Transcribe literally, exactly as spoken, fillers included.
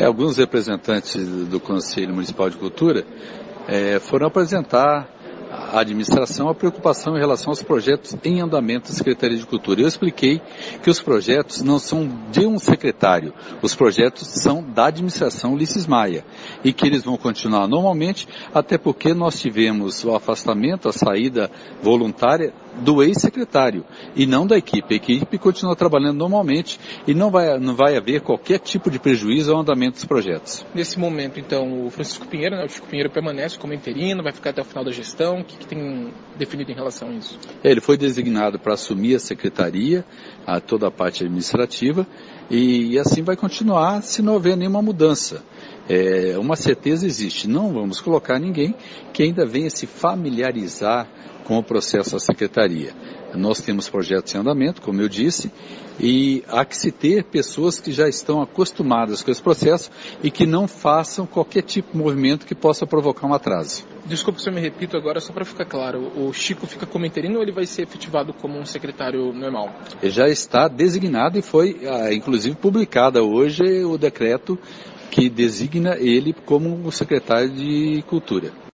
alguns representantes do Conselho Municipal de Cultura é, foram apresentar à administração a preocupação em relação aos projetos em andamento da Secretaria de Cultura. Eu expliquei que os projetos não são de um secretário, os projetos são da administração Ulisses Maia e que eles vão continuar normalmente, até porque nós tivemos o afastamento, a saída voluntária do ex-secretário e não da equipe. A equipe continua trabalhando normalmente e não vai, não vai haver qualquer tipo de prejuízo ao andamento dos projetos. Nesse momento, então, o Francisco Pinheiro, né, o Chico Pinheiro permanece como interino, vai ficar até o final da gestão. O que, que tem definido em relação a isso? Ele foi designado para assumir a secretaria, a toda a parte administrativa, e, e assim vai continuar se não houver nenhuma mudança. É, uma certeza existe, não vamos colocar ninguém que ainda venha se familiarizar com o processo da secretaria. Nós temos projetos em andamento, como eu disse, e há que se ter pessoas que já estão acostumadas com esse processo e que não façam qualquer tipo de movimento que possa provocar um atraso. Desculpa se eu me repito agora, só para ficar claro, o Chico fica como interino ou ele vai ser efetivado como um secretário normal? Ele já está designado e foi, ah, inclusive, publicado hoje o decreto que designa ele como o secretário de Cultura.